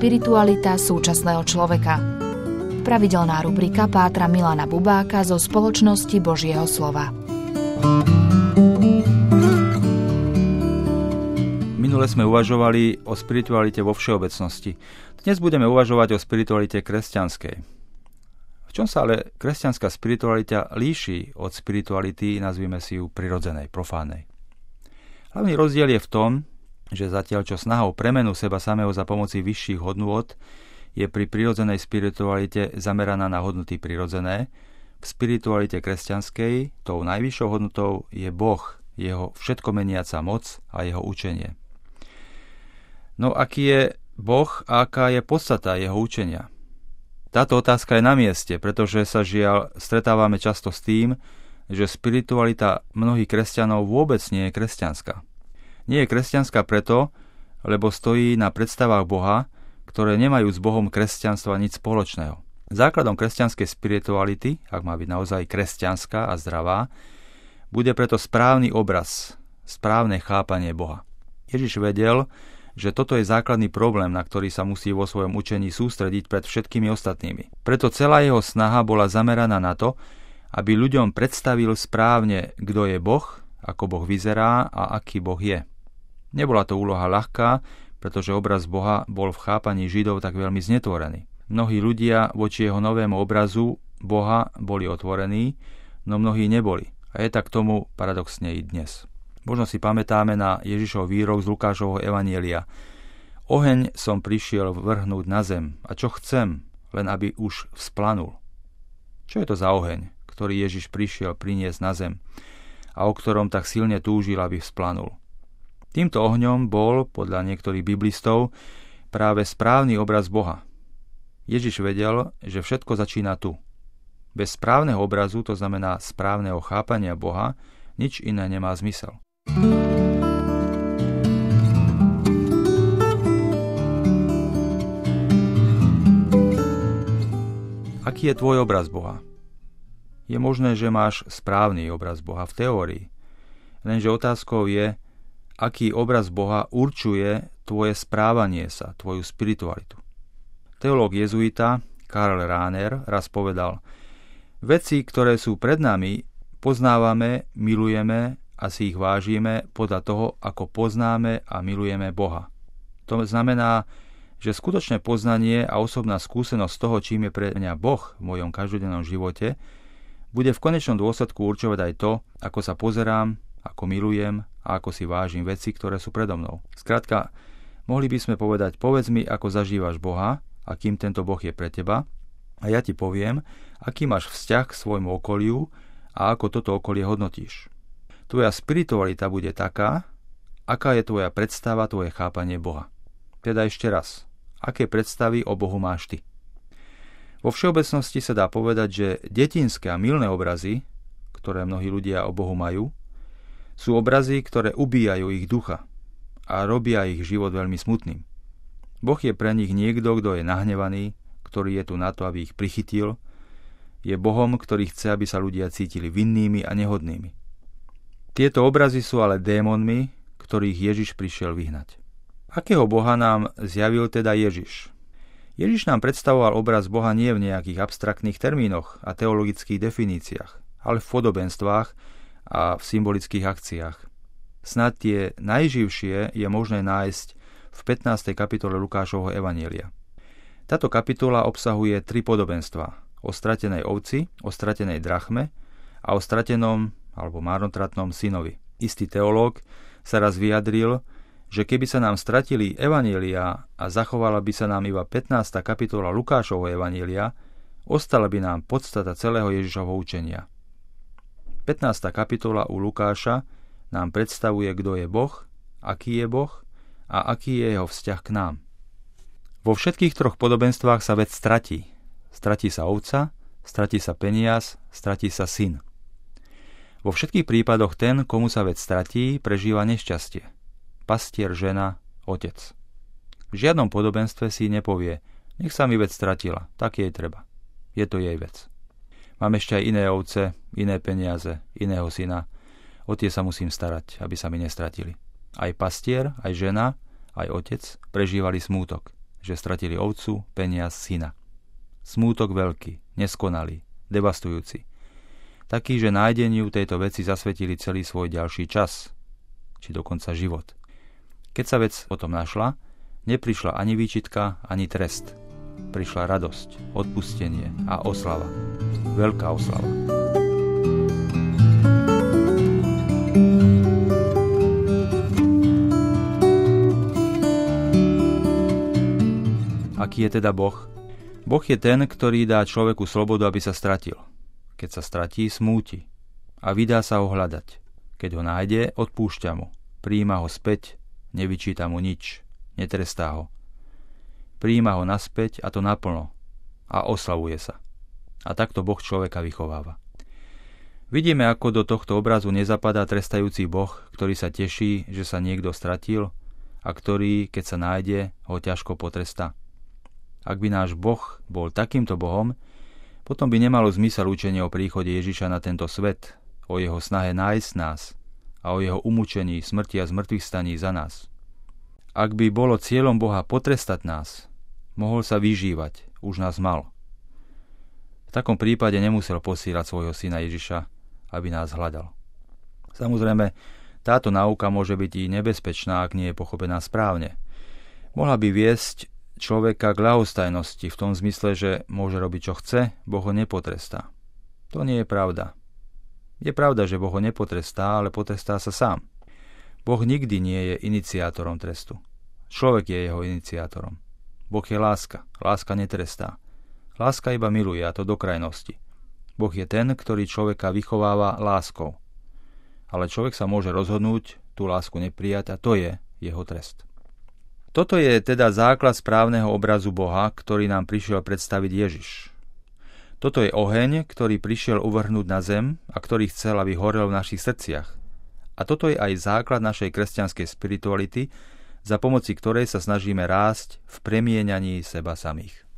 spiritualita súčasného človeka. Pravidelná rubrika pátra Milana Bubáka zo Spoločnosti Božieho slova. Minule sme uvažovali o spiritualite vo všeobecnosti. Dnes budeme uvažovať o spiritualite kresťanskej. V čom sa ale kresťanská spiritualita líši od spirituality, nazvime si ju prirodzenej, profánnej? Hlavný rozdiel je v tom, že zatiaľ čo snaha o premenu seba samého za pomoci vyšších hodnôt je pri prirodzenej spiritualite zameraná na hodnoty prirodzené, v spiritualite kresťanskej tou najvyššou hodnotou je Boh, jeho všetkomeniaca moc a jeho učenie. No aký je Boh a aká je podstata jeho učenia? Táto otázka je na mieste, pretože sa žiaľ stretávame často s tým, že spiritualita mnohých kresťanov vôbec nie je kresťanská. Nie je kresťanská preto, lebo stojí na predstavách Boha, ktoré nemajú s Bohom kresťanstva nič spoločného. Základom kresťanskej spirituality, ak má byť naozaj kresťanská a zdravá, bude preto správny obraz, správne chápanie Boha. Ježiš vedel, že toto je základný problém, na ktorý sa musí vo svojom učení sústrediť pred všetkými ostatnými. Preto celá jeho snaha bola zameraná na to, aby ľuďom predstavil správne, kto je Boh, ako Boh vyzerá a aký Boh je. Nebola to úloha ľahká, pretože obraz Boha bol v chápaní Židov tak veľmi znetvorený. Mnohí ľudia voči jeho novému obrazu Boha boli otvorení, no mnohí neboli. A je tak tomu paradoxne i dnes. Možno si pamätáme na Ježišov výrok z Lukášovho evanjelia. Oheň som prišiel vrhnúť na zem, a čo chcem, len aby už vzplanul. Čo je to za oheň, ktorý Ježiš prišiel priniesť na zem a o ktorom tak silne túžil, aby vzplanul? Týmto ohňom bol, podľa niektorých biblistov, práve správny obraz Boha. Ježiš vedel, že všetko začína tu. Bez správneho obrazu, to znamená správneho chápania Boha, nič iné nemá zmysel. Aký je tvoj obraz Boha? Je možné, že máš správny obraz Boha v teórii, lenže otázkou je, aký obraz Boha určuje tvoje správanie sa, tvoju spiritualitu. Teológ jezuita Karl Rahner raz povedal: veci, ktoré sú pred nami, poznávame, milujeme a si ich vážime podľa toho, ako poznáme a milujeme Boha. To znamená, že skutočné poznanie a osobná skúsenosť toho, čím je pre mňa Boh v mojom každodennom živote, bude v konečnom dôsledku určovať aj to, ako sa pozerám, ako milujem a ako si vážim veci, ktoré sú predo mnou. Skrátka, mohli by sme povedať: povedz mi, ako zažívaš Boha, akým tento Boh je pre teba, a ja ti poviem, aký máš vzťah k svojmu okoliu a ako toto okolie hodnotíš. Tvoja spiritualita bude taká, aká je tvoja predstava, tvoje chápanie Boha. Teda ešte raz, aké predstavy o Bohu máš ty? Vo všeobecnosti sa dá povedať, že detinské a mylné obrazy, ktoré mnohí ľudia o Bohu majú, sú obrazy, ktoré ubíjajú ich ducha a robia ich život veľmi smutným. Boh je pre nich niekto, kto je nahnevaný, ktorý je tu na to, aby ich prichytil. Je Bohom, ktorý chce, aby sa ľudia cítili vinnými a nehodnými. Tieto obrazy sú ale démonmi, ktorých Ježiš prišiel vyhnať. Akého Boha nám zjavil teda Ježiš? Ježiš nám predstavoval obraz Boha nie v nejakých abstraktných termínoch a teologických definíciách, ale v podobenstvách a v symbolických akciách. Snad tie najživšie je možné nájsť v 15. kapitole Lukášovho evanjelia. Táto kapitola obsahuje 3 podobenstvá: o stratenej ovci, o stratenej drachme a o stratenom alebo marnotratnom synovi. Istý teológ sa raz vyjadril, že keby sa nám stratili evanjelia a zachovala by sa nám iba 15. kapitola Lukášovho evanjelia, ostala by nám podstata celého Ježišovho učenia. 15. kapitola u Lukáša nám predstavuje, kto je Boh, aký je Boh a aký je jeho vzťah k nám. Vo všetkých 3 podobenstvách sa vec stratí. Stratí sa ovca, stratí sa peniaz, stratí sa syn. Vo všetkých prípadoch ten, komu sa vec stratí, prežíva nešťastie. Pastier, žena, otec. V žiadnom podobenstve si nepovie: nech sa mi vec stratila, tak jej treba. Je to jej vec. Mám ešte aj iné ovce, iné peniaze, iného syna. O tie sa musím starať, aby sa mi nestratili. Aj pastier, aj žena, aj otec prežívali smútok. že stratili ovcu, peniaz, syna. Smútok veľký, neskonalý, devastujúci. Taký, že nájdeniu tejto veci zasvetili celý svoj ďalší čas, či dokonca život. Keď sa vec potom našla, neprišla ani výčitka, ani trest. Prišla radosť, odpustenie a oslava. Veľká oslava. Aký je teda Boh? Boh je ten, ktorý dá človeku slobodu, aby sa stratil. Keď sa stratí, smúti a vydá sa ho hľadať. Keď ho nájde, odpúšťa mu, prijíma ho späť, nevyčíta mu nič, netrestá ho. Prijíma ho naspäť a to naplno a oslavuje sa. A takto Boh človeka vychováva. Vidíme, ako do tohto obrazu nezapadá trestajúci Boh, ktorý sa teší, že sa niekto stratil a ktorý, keď sa nájde, ho ťažko potrestá. Ak by náš Boh bol takýmto Bohom, potom by nemalo zmysel učenie o príchode Ježiša na tento svet, o jeho snahe nájsť nás a o jeho umúčení, smrti a zmŕtvychstaní za nás. Ak by bolo cieľom Boha potrestať nás, mohol sa vyžívať, už nás mal. V takom prípade nemusel posílať svojho syna Ježiša, aby nás hľadal. Samozrejme, táto náuka môže byť i nebezpečná, ak nie je pochopená správne. Mohla by viesť človeka k ľahostajnosti v tom zmysle, že môže robiť čo chce, Boh ho nepotrestá. To nie je pravda. Je pravda, že Boh ho nepotrestá, ale potrestá sa sám. Boh nikdy nie je iniciátorom trestu. Človek je jeho iniciátorom. Boh je láska. Láska netrestá. Láska iba miluje, a to do krajnosti. Boh je ten, ktorý človeka vychováva láskou. Ale človek sa môže rozhodnúť tú lásku neprijať a to je jeho trest. Toto je teda základ správneho obrazu Boha, ktorý nám prišiel predstaviť Ježiš. Toto je oheň, ktorý prišiel uvrhnúť na zem a ktorý chcel, aby horel v našich srdciach. A toto je aj základ našej kresťanskej spirituality, za pomoci ktorej sa snažíme rásť v premieňaní seba samých.